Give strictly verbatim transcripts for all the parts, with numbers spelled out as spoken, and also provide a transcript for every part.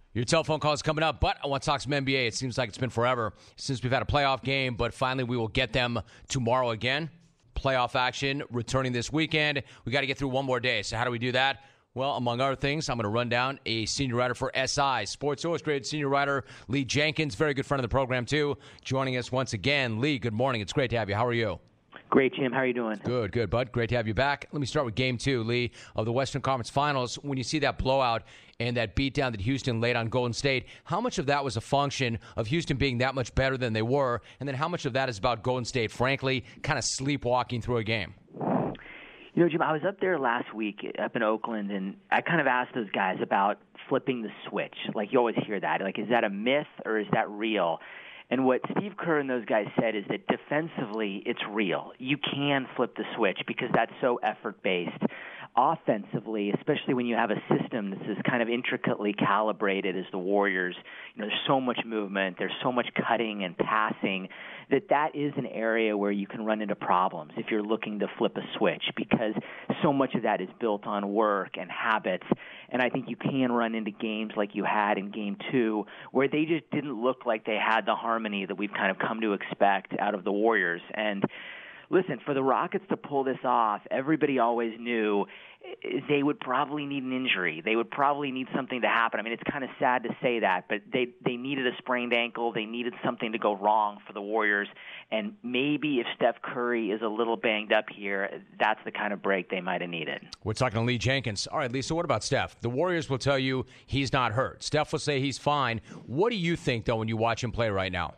Your telephone call is coming up, but I want to talk some N B A. It seems like it's been forever since we've had a playoff game, but finally we will get them tomorrow again. Playoff action returning this weekend. We got to get through one more day. So how do we do that? Well, among other things, I'm going to run down a senior writer for S I, Sports Illustrated senior writer Lee Jenkins, very good friend of the program too, joining us once again. Lee, good morning. It's great to have you. How are you? Great, Jim. How are you doing? Good, good, bud. Great to have you back. Let me start with game two, Lee, of the Western Conference Finals. When you see that blowout and that beatdown that Houston laid on Golden State, how much of that was a function of Houston being that much better than they were? And then how much of that is about Golden State, frankly, kind of sleepwalking through a game? You know, Jim, I was up there last week up in Oakland, and I kind of asked those guys about flipping the switch. Like, you always hear that. Like, is that a myth or is that real? And what Steve Kerr and those guys said is that defensively, it's real. You can flip the switch because that's so effort-based. Offensively, especially when you have a system that's as kind of intricately calibrated as the Warriors, you know, there's so much movement, there's so much cutting and passing, that that is an area where you can run into problems if you're looking to flip a switch, because so much of that is built on work and habits. And I think you can run into games like you had in game two, where they just didn't look like they had the harmony that we've kind of come to expect out of the Warriors. And listen, for the Rockets to pull this off, everybody always knew they would probably need an injury. They would probably need something to happen. I mean, it's kind of sad to say that, but they they needed a sprained ankle. They needed something to go wrong for the Warriors. And maybe if Steph Curry is a little banged up here, that's the kind of break they might have needed. We're talking to Lee Jenkins. All right, Lisa, what about Steph? The Warriors will tell you he's not hurt. Steph will say he's fine. What do you think, though, when you watch him play right now?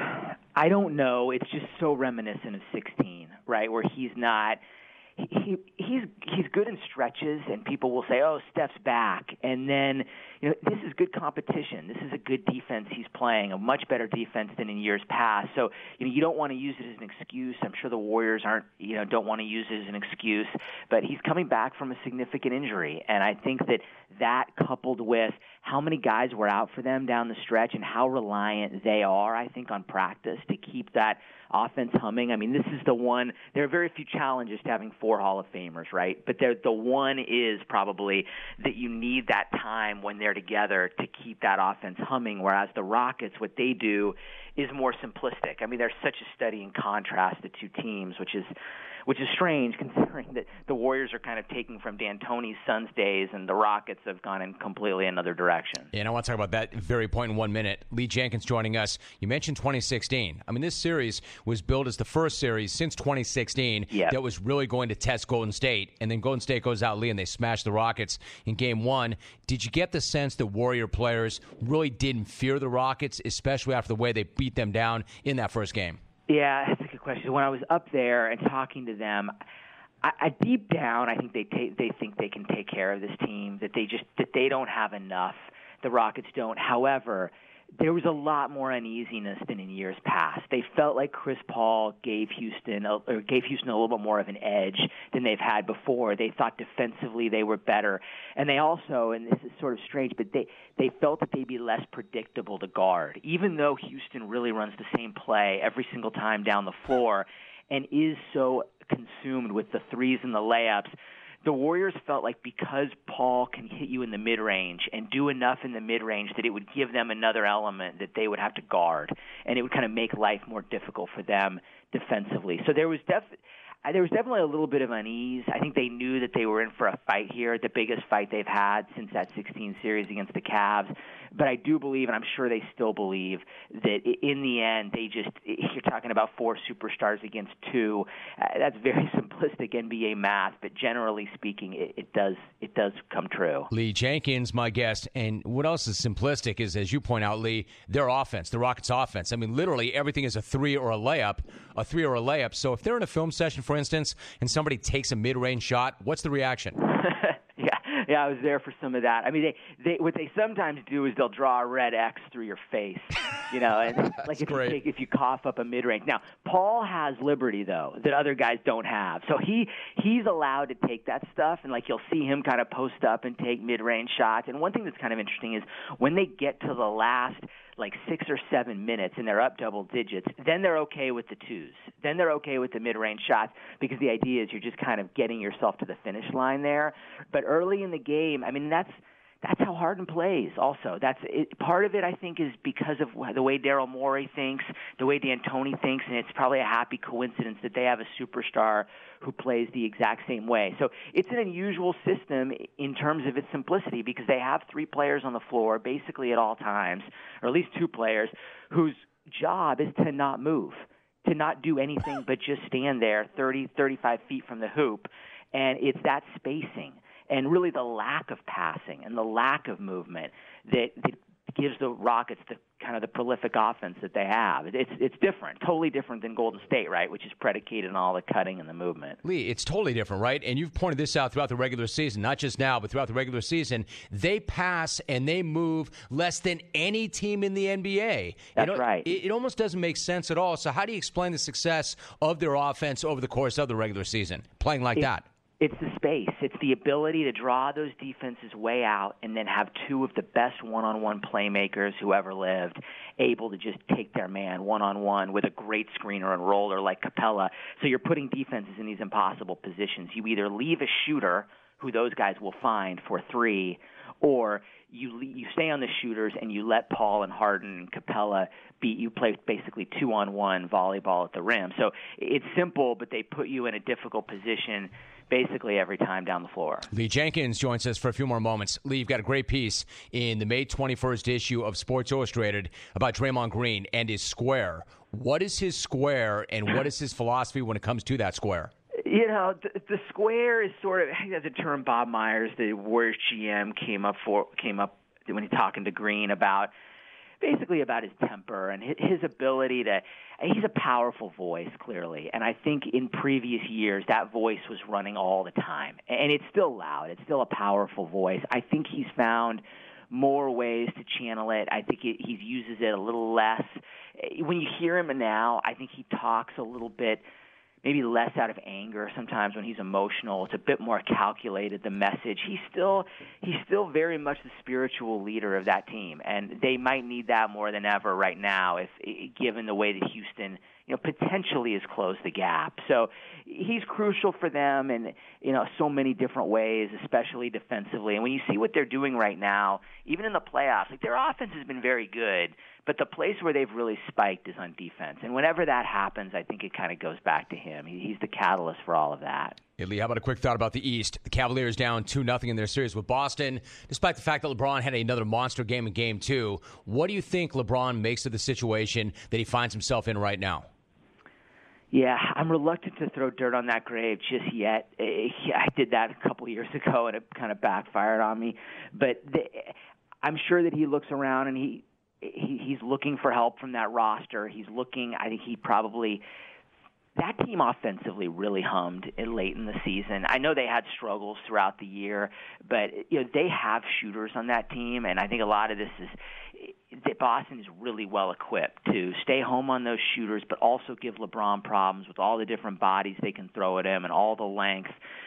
I don't know. It's just so reminiscent of sixteen, right, where he's not – he he's he's good in stretches, and people will say, "Oh, Steph's back," and then you know this is good competition. This is a good defense he's playing, a much better defense than in years past. So you know you don't want to use it as an excuse. I'm sure the Warriors aren't you know don't want to use it as an excuse, but he's coming back from a significant injury, and I think that that coupled with how many guys were out for them down the stretch and how reliant they are, I think, on practice to keep that offense humming. I mean, this is the one. There are very few challenges to having four Hall of Famers, right? But the one is probably that you need that time when they're together to keep that offense humming, whereas the Rockets, what they do is more simplistic. I mean, there's such a study in contrast the two teams, which is which is strange considering that the Warriors are kind of taking from D'Antoni's Suns days and the Rockets have gone in completely another direction. Yeah, and I want to talk about that very point in one minute. Lee Jenkins joining us. You mentioned twenty sixteen. I mean, this series was billed as the first series since twenty sixteen yep. that was really going to test Golden State. And then Golden State goes out, Lee, and they smash the Rockets in game one. Did you get the sense that Warrior players really didn't fear the Rockets, especially after the way they beat them down in that first game? Yeah, that's a good question. When I was up there and talking to them, I, I deep down, I think they ta- they think they can take care of this team. That they just that they don't have enough. The Rockets don't. However, there was a lot more uneasiness than in years past. They felt like Chris Paul gave Houston a, or gave Houston a little bit more of an edge than they've had before. They thought defensively they were better, and they also, and this is sort of strange, but they they felt that they'd be less predictable to guard, even though Houston really runs the same play every single time down the floor, and is so consumed with the threes and the layups. The Warriors felt like because Paul can hit you in the mid-range and do enough in the mid-range that it would give them another element that they would have to guard, and it would kind of make life more difficult for them defensively. So there was def- there was definitely a little bit of unease. I think they knew that they were in for a fight here, the biggest fight they've had since that sixteen series against the Cavs. But I do believe, and I'm sure they still believe, that in the end, they just, you're talking about four superstars against two. Uh, that's very simplistic N B A math, but generally speaking, it, it does it does come true. Lee Jenkins, my guest, and what else is simplistic is, as you point out, Lee, their offense, the Rockets' offense. I mean, literally everything is a three or a layup, a three or a layup. So if they're in a film session, for instance, and somebody takes a mid-range shot, what's the reaction? yeah, yeah, I was there for some of that. I mean, they, they what they sometimes do is they'll draw a red X through your face, you know, and like if great. you take, if you cough up a mid-range. Now, Paul has liberty though that other guys don't have, so he he's allowed to take that stuff, and like you'll see him kind of post up and take mid-range shots. And one thing that's kind of interesting is when they get to the last like six or seven minutes and they're up double digits, then they're okay with the twos. Then they're okay with the mid-range shots because the idea is you're just kind of getting yourself to the finish line there. But early in the game, I mean, that's that's how Harden plays also. That's it, part of it, I think, is because of the way Daryl Morey thinks, the way D'Antoni thinks, and it's probably a happy coincidence that they have a superstar who plays the exact same way. So it's an unusual system in terms of its simplicity because they have three players on the floor basically at all times, or at least two players, whose job is to not move, to not do anything but just stand there thirty, thirty-five feet from the hoop, and it's that spacing and really the lack of passing and the lack of movement that, that gives the Rockets the kind of the prolific offense that they have. It's it's different, totally different than Golden State, right, which is predicated on all the cutting and the movement. Lee, it's totally different, right? And you've pointed this out throughout the regular season, not just now, but throughout the regular season. They pass and they move less than any team in the N B A. That's you know, right. It, it almost doesn't make sense at all. So how do you explain the success of their offense over the course of the regular season, playing like it, that? It's the space. It's the ability to draw those defenses way out and then have two of the best one-on-one playmakers who ever lived able to just take their man one-on-one with a great screener and roller like Capella. So you're putting defenses in these impossible positions. You either leave a shooter, who those guys will find for three, or you you stay on the shooters and you let Paul and Harden and Capella beat you, play basically two-on-one volleyball at the rim. So it's simple, but they put you in a difficult position basically every time down the floor. Lee Jenkins joins us for a few more moments. Lee, you've got a great piece in the May twenty-first issue of Sports Illustrated about Draymond Green and his square. What is his square, and what is his philosophy when it comes to that square? You know, the, the square is sort of, I think that's a term Bob Myers, the Warriors G M, came up for came up when he's talking to Green about basically about his temper and his ability to, he's a powerful voice, clearly. And I think in previous years, that voice was running all the time. And it's still loud. It's still a powerful voice. I think he's found more ways to channel it. I think it, he uses it a little less. When you hear him now, I think he talks a little bit maybe less out of anger sometimes when he's emotional. It's a bit more calculated, the message. He's still he's still very much the spiritual leader of that team, and they might need that more than ever right now if given the way that Houston, you know, potentially has closed the gap. So he's crucial for them in, you know, so many different ways, especially defensively. And when you see what they're doing right now, even in the playoffs, like their offense has been very good, but the place where they've really spiked is on defense. And whenever that happens, I think it kind of goes back to him. He, he's the catalyst for all of that. Hey, Lee, how about a quick thought about the East? The Cavaliers down two nothing in their series with Boston, despite the fact that LeBron had another monster game in Game two. What do you think LeBron makes of the situation that he finds himself in right now? Yeah, I'm reluctant to throw dirt on that grave just yet. I did that a couple years ago, and it kind of backfired on me. But the, I'm sure that he looks around, and he, he he's looking for help from that roster. He's looking, I think he probably – that team offensively really hummed late in the season. I know they had struggles throughout the year, but you know they have shooters on that team, and I think a lot of this is that Boston is really well equipped to stay home on those shooters, but also give LeBron problems with all the different bodies they can throw at him and all the length.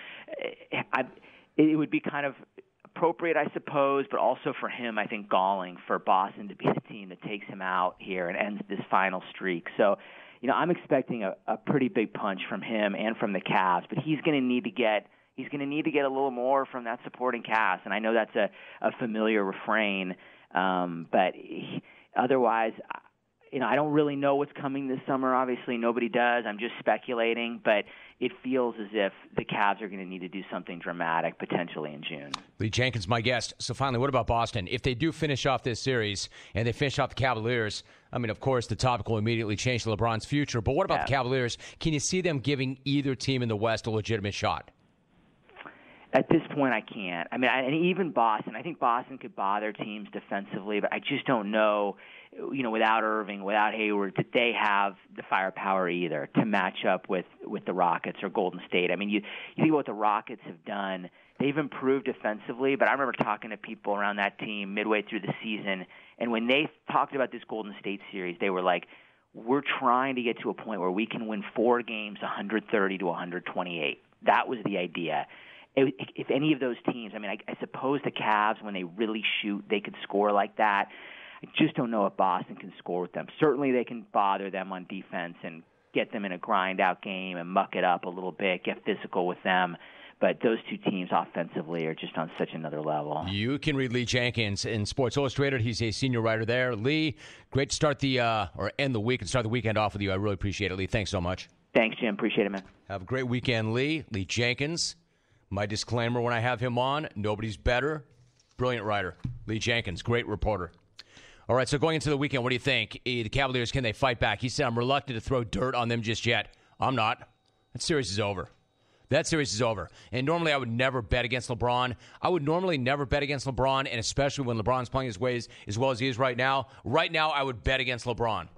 I, it would be kind of appropriate, I suppose, but also for him, I think, galling for Boston to be the team that takes him out here and ends this final streak. So, you know, I'm expecting a, a pretty big punch from him and from the Cavs, but he's going to need to get he's going to need to get a little more from that supporting cast, and I know that's a, a familiar refrain, um, but he, otherwise, you know, I don't really know what's coming this summer. Obviously, nobody does. I'm just speculating, but it feels as if the Cavs are going to need to do something dramatic potentially in June. Lee Jenkins, my guest. So finally, what about Boston? If they do finish off this series and they finish off the Cavaliers, I mean, of course, the topic will immediately change to LeBron's future. But what about yeah. the Cavaliers? Can you see them giving either team in the West a legitimate shot? At this point, I can't. I mean, I, and even Boston, I think Boston could bother teams defensively, but I just don't know, you know, without Irving, without Hayward, that they have the firepower either to match up with, with the Rockets or Golden State. I mean, you, you think about what the Rockets have done. They've improved defensively, but I remember talking to people around that team midway through the season, and when they talked about this Golden State series, they were like, we're trying to get to a point where we can win four games one thirty to one twenty-eight. That was the idea. If any of those teams, I mean, I, I suppose the Cavs, when they really shoot, they could score like that. I just don't know if Boston can score with them. Certainly they can bother them on defense and get them in a grind-out game and muck it up a little bit, get physical with them. But those two teams offensively are just on such another level. You can read Lee Jenkins in Sports Illustrated. He's a senior writer there. Lee, great to start the uh, or end the week and start the weekend off with you. I really appreciate it, Lee. Thanks so much. Thanks, Jim. Appreciate it, man. Have a great weekend, Lee. Lee Jenkins. My disclaimer when I have him on, nobody's better. Brilliant writer. Lee Jenkins, great reporter. All right, so going into the weekend, what do you think? The Cavaliers, can they fight back? He said, I'm reluctant to throw dirt on them just yet. I'm not. That series is over. That series is over. And normally I would never bet against LeBron. I would normally never bet against LeBron, and especially when LeBron's playing his ways as well as he is right now. Right now, I would bet against LeBron.